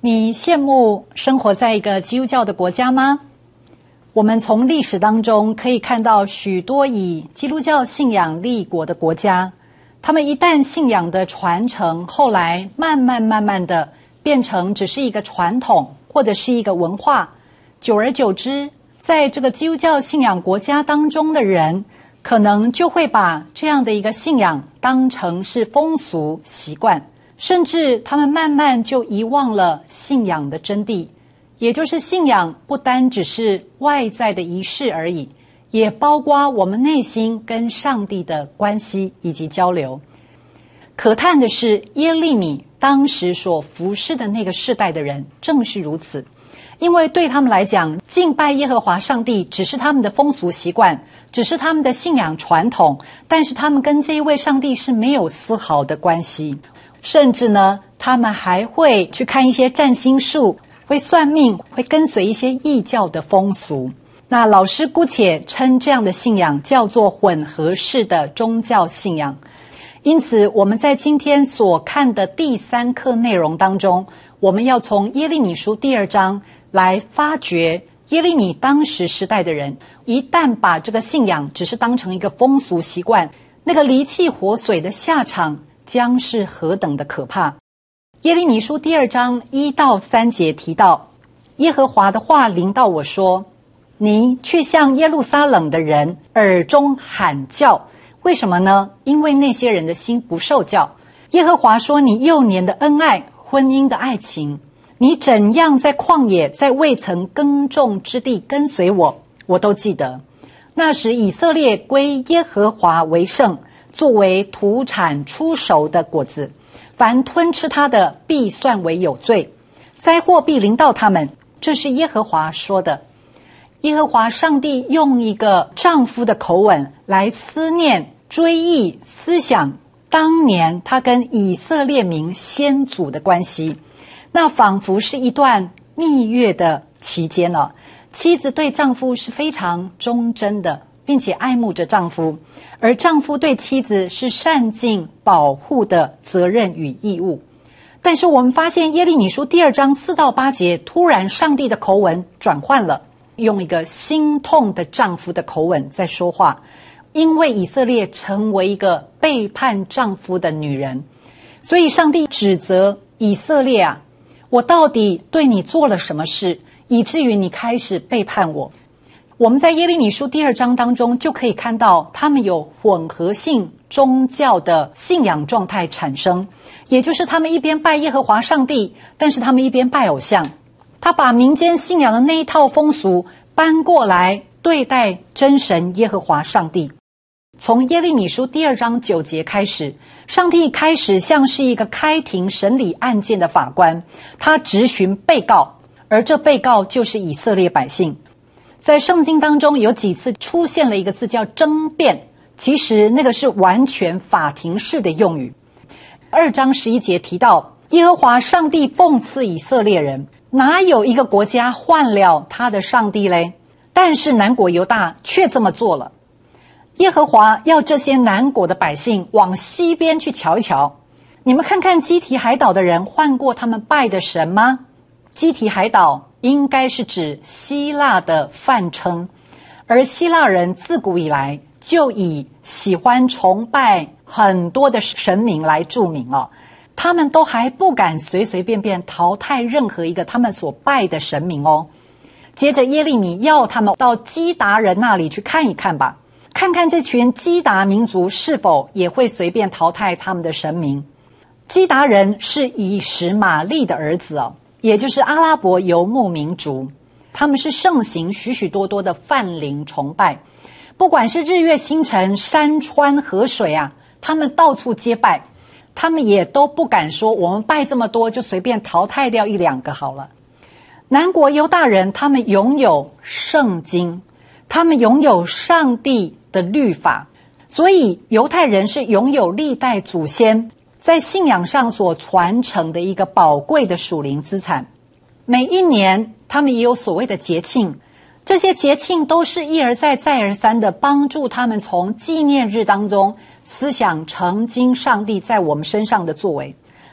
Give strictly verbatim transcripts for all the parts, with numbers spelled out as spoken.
你羡慕生活在一个基督教的国家吗？我们从历史当中可以看到许多以基督教信仰立国的国家，他们一旦信仰的传承，后来慢慢慢慢的变成只是一个传统或者是一个文化，久而久之，在这个基督教信仰国家当中的人，可能就会把这样的一个信仰当成是风俗习惯，甚至他们慢慢就遗忘了信仰的真谛，也就是信仰不单只是外在的仪式而已，也包括我们内心跟上帝的关系以及交流。可叹的是，耶利米当时所服侍的那个世代的人正是如此，因为对他们来讲，敬拜耶和华上帝只是他们的风俗习惯，只是他们的信仰传统，但是他们跟这一位上帝是没有丝毫的关系。甚至呢，他们还会去看一些占星术，会算命，会跟随一些异教的风俗。那老师姑且称这样的信仰叫做混合式的宗教信仰。因此我们在今天所看的第三课内容当中，我们要从耶利米书第二章来发掘耶利米当时时代的人，一旦把这个信仰只是当成一个风俗习惯，那个离弃活水的下场将是何等的可怕。耶利米书第二章一到三节提到，耶和华的话临到我说，你去向耶路撒冷的人耳中喊叫。为什么呢？因为那些人的心不受教。耶和华说，你幼年的恩爱，婚姻的爱情，你怎样在旷野，在未曾耕种之地跟随我，我都记得。那时以色列归耶和华为圣，作为土产出熟的果子，凡吞吃它的必算为有罪，灾祸必临到他们，这是耶和华说的。耶和华上帝用一个丈夫的口吻来思念、追忆、思想当年他跟以色列民先祖的关系，那仿佛是一段蜜月的期间了。妻子对丈夫是非常忠贞的，并且爱慕着丈夫，而丈夫对妻子是善尽保护的责任与义务。但是我们发现耶利米书第二章四到八节，突然上帝的口吻转换了，用一个心痛的丈夫的口吻在说话，因为以色列成为一个背叛丈夫的女人，所以上帝指责以色列啊，我到底对你做了什么事，以至于你开始背叛我。我们在耶利米书第二章当中就可以看到，他们有混合性宗教的信仰状态产生，也就是他们一边拜耶和华上帝，但是他们一边拜偶像。他把民间信仰的那一套风俗搬过来对待真神耶和华上帝。从耶利米书第二章九节开始，上帝开始像是一个开庭审理案件的法官，他质询被告，而这被告就是以色列百姓。在圣经当中有几次出现了一个字叫争辩，其实那个是完全法庭式的用语。二章十一节提到，耶和华上帝讽刺以色列人，哪有一个国家换了他的上帝嘞？但是南国犹大却这么做了。耶和华要这些南国的百姓往西边去瞧一瞧，你们看看基提海岛的人换过他们拜的神吗？基提海岛应该是指希腊的泛称，而希腊人自古以来就以喜欢崇拜很多的神明来著名哦。他们都还不敢随随便便淘汰任何一个他们所拜的神明哦。接着耶利米要他们到基达人那里去看一看吧，看看这群基达民族是否也会随便淘汰他们的神明。基达人是以实玛利的儿子哦，也就是阿拉伯游牧民族，他们是盛行许许多多的泛灵崇拜，不管是日月星辰、山川河水啊，他们到处皆拜。他们也都不敢说我们拜这么多就随便淘汰掉一两个好了。南国犹大人他们拥有圣经，他们拥有上帝的律法，所以犹太人是拥有历代祖先在信仰上所传承的一个宝贵的属灵资产。每一年他们也有所谓的节庆，这些节庆都是一而再再而三的帮助他们从纪念日当中思想曾经上帝在我们身上的作为，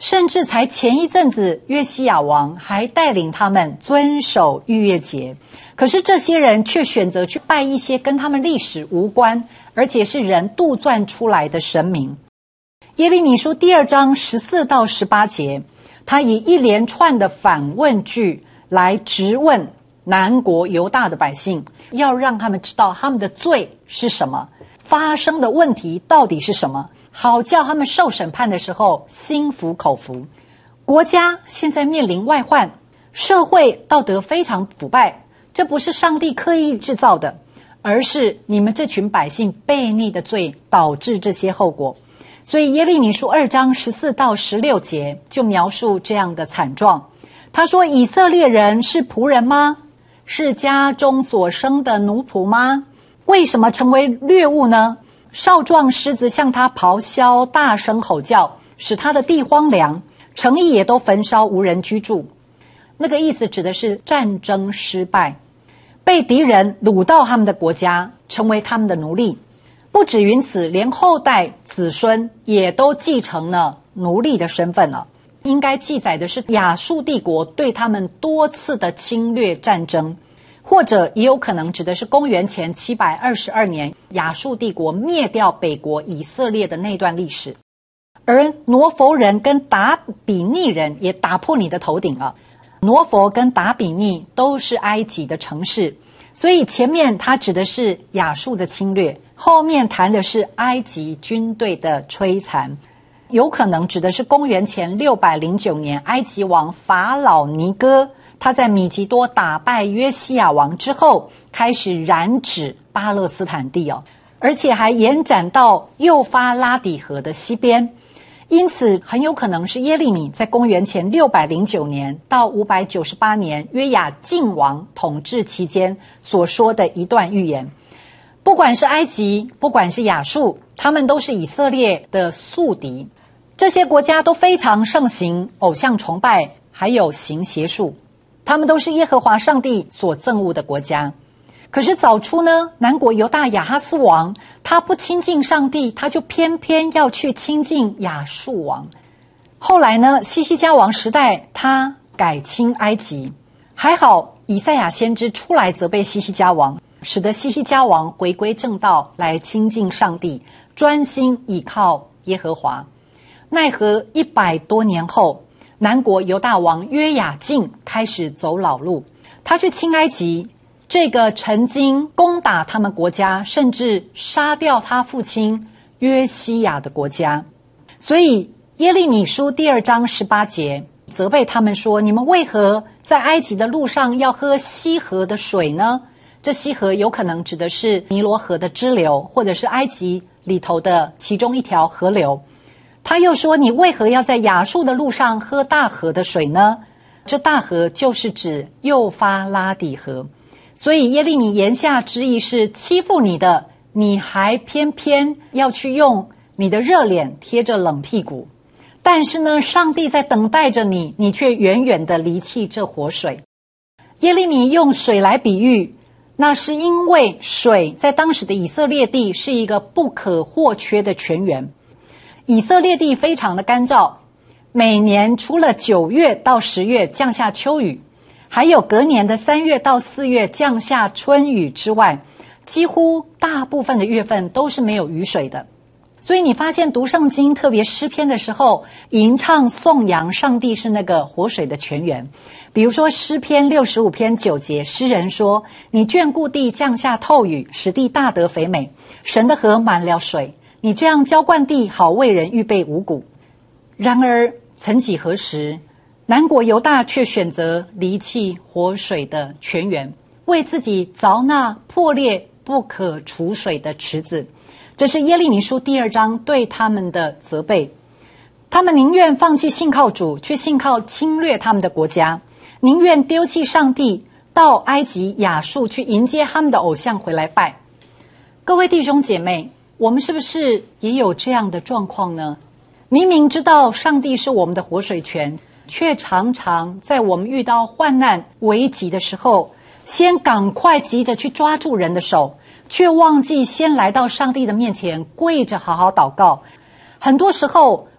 甚至才前一阵子，约西亚王还带领他们遵守逾越节，可是这些人却选择去拜一些跟他们历史无关，而且是人杜撰出来的神明。耶利米书第二章十四到十八节，他以一连串的反问句来质问南国犹大的百姓，要让他们知道他们的罪是什么，发生的问题到底是什么，好叫他们受审判的时候心服口服。国家现在面临外患，社会道德非常腐败，这不是上帝刻意制造的，而是你们这群百姓悖逆的罪导致这些后果。所以耶利米书二章十四到十六节就描述这样的惨状。他说，以色列人是仆人吗？是家中所生的奴仆吗？为什么成为掠物呢？少壮狮子向他咆哮，大声吼叫，使他的地荒凉，城邑也都焚烧，无人居住。那个意思指的是战争失败，被敌人掳到他们的国家，成为他们的奴隶。不止于此，连后代子孙也都继承了奴隶的身份了。应该记载的是亚述帝国对他们多次的侵略战争，或者也有可能指的是公元前七百二十二年亚述帝国灭掉北国以色列的那段历史。而挪弗人跟达比尼人也打破你的头顶了。挪弗跟达比尼都是埃及的城市，所以前面它指的是亚述的侵略，后面谈的是埃及军队的摧残。有可能指的是公元前六百零九年埃及王法老尼哥，他在米吉多打败约西亚王之后，开始染指巴勒斯坦地哦，而且还延展到幼发拉底河的西边。因此很有可能是耶利米在公元前六百零九年到五百九十八年约雅敬王统治期间所说的一段预言。不管是埃及，不管是亚述，他们都是以色列的宿敌。这些国家都非常盛行偶像崇拜，还有行邪术，他们都是耶和华上帝所憎恶的国家。可是早初呢，南国犹大亚哈斯王，他不亲近上帝，他就偏偏要去亲近亚述王。后来呢，西西家王时代，他改亲埃及。还好以赛亚先知出来责备西西家王，使得西西家王回归正道，来亲近上帝，专心倚靠耶和华。奈何一百多年后，南国犹大王约雅敬开始走老路，他去亲埃及，这个曾经攻打他们国家，甚至杀掉他父亲约西亚的国家。所以耶利米书第二章十八节责备他们说，你们为何在埃及的路上要喝西河的水呢？这西河有可能指的是尼罗河的支流，或者是埃及里头的其中一条河流。他又说，你为何要在亚述的路上喝大河的水呢？这大河就是指幼发拉底河。所以耶利米言下之意是，欺负你的，你还偏偏要去用你的热脸贴着冷屁股。但是呢，上帝在等待着你，你却远远的离弃这活水。耶利米用水来比喻，那是因为水在当时的以色列地是一个不可或缺的泉源。以色列地非常的干燥，每年除了九月到十月降下秋雨，还有隔年的三月到四月降下春雨之外，几乎大部分的月份都是没有雨水的。所以你发现读圣经，特别诗篇的时候，吟唱颂扬上帝是那个活水的泉源。比如说诗篇六十五篇九节，诗人说，你眷顾地，降下透雨，使地大得肥美，神的河满了水，你这样浇灌地，好为人预备五谷。然而曾几何时，南国犹大却选择离弃活水的泉源，为自己凿那破裂不可储水的池子。这是耶利米书第二章对他们的责备。他们宁愿放弃信靠主，去信靠侵略他们的国家，宁愿丢弃上帝，到埃及亚述去迎接他们的偶像回来拜。各位弟兄姐妹，我们是不是也有这样的状况呢？明明知道上帝是我们的活水泉，却常常在我们遇到患难危急的时候，先赶快急着去抓住人的手，却忘记先来到上帝的面前跪着好好祷告。很多时候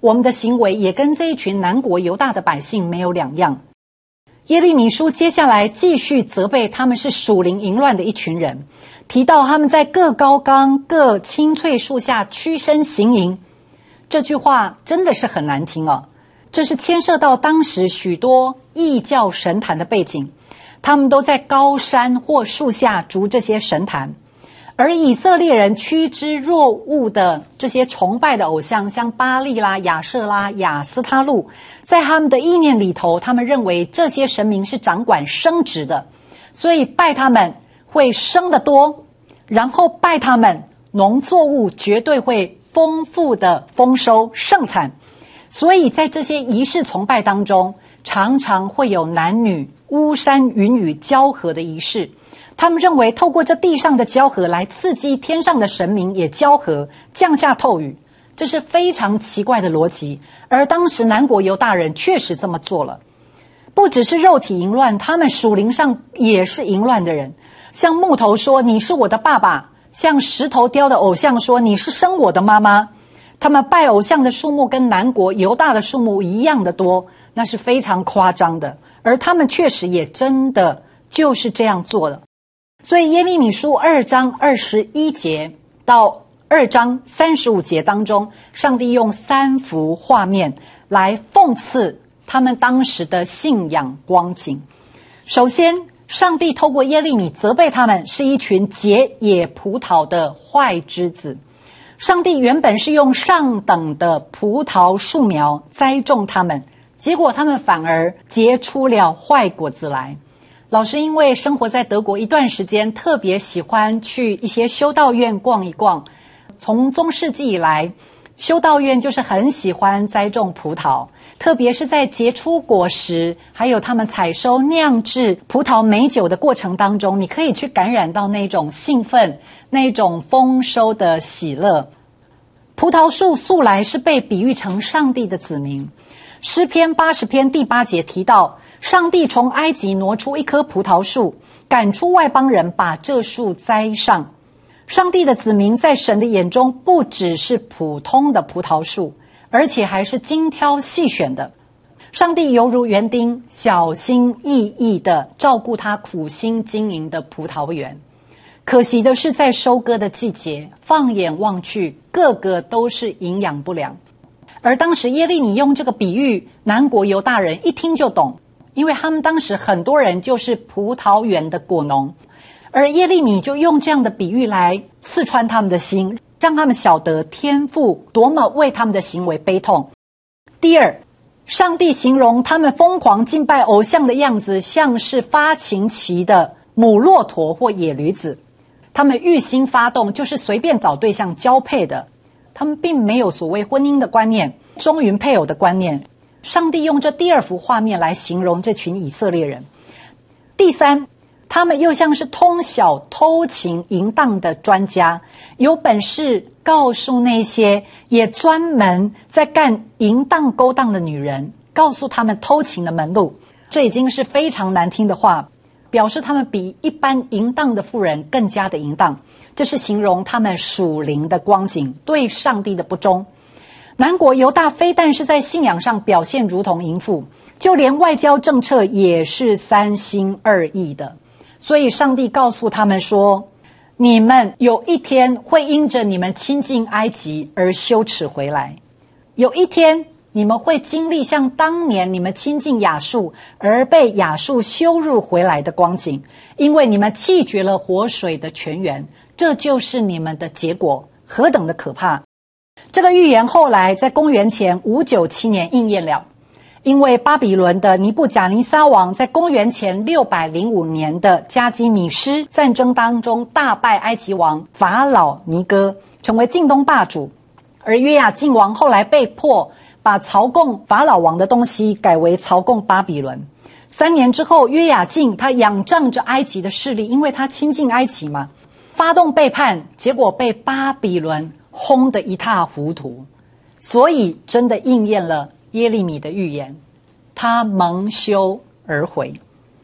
我们的行为也跟这一群南国犹大的百姓没有两样。耶利米书接下来继续责备他们是属灵淫乱的一群人，提到他们在各高冈、各青翠树下屈身行淫。这句话真的是很难听哦，这是牵涉到当时许多异教神坛的背景，他们都在高山或树下筑这些神坛，而以色列人趋之若鹜的这些崇拜的偶像，像巴力啦、亚舍拉、亚斯他路，在他们的意念里头，他们认为这些神明是掌管生殖的，所以拜他们会生得多，然后拜他们农作物绝对会丰富的丰收盛产。所以在这些仪式崇拜当中，常常会有男女巫山云雨交合的仪式，他们认为透过这地上的交合来刺激天上的神明也交合，降下透雨，这是非常奇怪的逻辑。而当时南国犹大人确实这么做了，不只是肉体淫乱，他们属灵上也是淫乱的人。像木头说你是我的爸爸，像石头雕的偶像说你是生我的妈妈。他们拜偶像的数目跟南国犹大的数目一样的多，那是非常夸张的，而他们确实也真的就是这样做的。所以耶利米书二章二十一节到二章三十五节当中，上帝用三幅画面来讽刺他们当时的信仰光景。首先，上帝透过耶利米责备他们是一群结野葡萄的坏枝子。上帝原本是用上等的葡萄树苗栽种他们，结果他们反而结出了坏果子来。老师因为生活在德国一段时间，特别喜欢去一些修道院逛一逛。从中世纪以来，修道院就是很喜欢栽种葡萄，特别是在结出果实，还有他们采收酿制葡萄美酒的过程当中，你可以去感染到那种兴奋，那种丰收的喜乐。葡萄树素来是被比喻成上帝的子民。诗篇八十篇第八节提到，上帝从埃及挪出一棵葡萄树，赶出外邦人，把这树栽上。上帝的子民在神的眼中不只是普通的葡萄树，而且还是精挑细选的。上帝犹如园丁，小心翼翼地照顾他苦心经营的葡萄园。可惜的是，在收割的季节，放眼望去，个个都是营养不良。而当时耶利米用这个比喻，南国犹大人一听就懂，因为他们当时很多人就是葡萄园的果农，而耶利米就用这样的比喻来刺穿他们的心，让他们晓得天父多么为他们的行为悲痛。第二，上帝形容他们疯狂敬拜偶像的样子，像是发情期的母骆驼或野驴子。他们欲心发动，就是随便找对象交配的，他们并没有所谓婚姻的观念，忠于配偶的观念。上帝用这第二幅画面来形容这群以色列人。第三，他们又像是通晓偷情淫荡的专家，有本事告诉那些也专门在干淫荡勾当的女人，告诉他们偷情的门路。这已经是非常难听的话，表示他们比一般淫荡的妇人更加的淫荡，这是形容他们属灵的光景，对上帝的不忠。南国犹大非但是在信仰上表现如同淫妇，就连外交政策也是三心二意的。所以上帝告诉他们说，你们有一天会因着你们亲近埃及而羞耻回来，有一天你们会经历像当年你们亲近亚述而被亚述羞辱回来的光景，因为你们弃绝了活水的泉源，这就是你们的结果，何等的可怕。这个预言后来在公元前五九七年应验了，因为巴比伦的尼布甲尼撒王在公元前六百零五年的加基米施战争当中大败埃及王法老尼哥，成为近东霸主。而约雅敬王后来被迫把朝贡法老王的东西改为朝贡巴比伦。三年之后，约雅敬他仰仗着埃及的势力，因为他亲近埃及嘛，发动背叛，结果被巴比伦轰得一塌糊涂。所以真的应验了耶利米的预言，他蒙羞而回。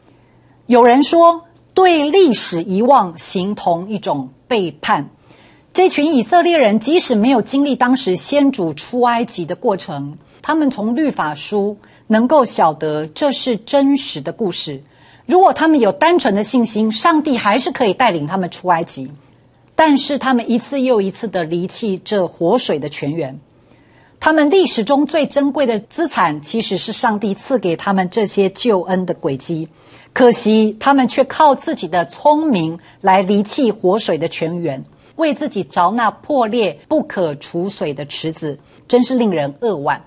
有人说，对历史遗忘形同一种背叛。 这群以色列人即使没有经历当时先祖出埃及的过程，他们从律法书能够晓得这是真实的故事。如果他们有单纯的信心，上帝还是可以带领他们出埃及。但是他们一次又一次的离弃这活水的泉源。他们历史中最珍贵的资产，其实是上帝赐给他们这些救恩的轨迹。可惜他们却靠自己的聪明来离弃活水的泉源，为自己凿那破裂不可储水的池子，真是令人扼腕。